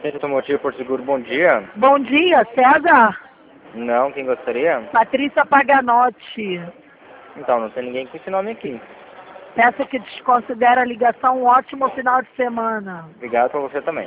Centro Automotivo Porto Seguro, bom dia. Bom dia, César. Não, quem gostaria? Patrícia Paganotti. Então, não tem ninguém com esse nome aqui. Peço que desconsidere a ligação. Um ótimo final de semana. Obrigado pra você também.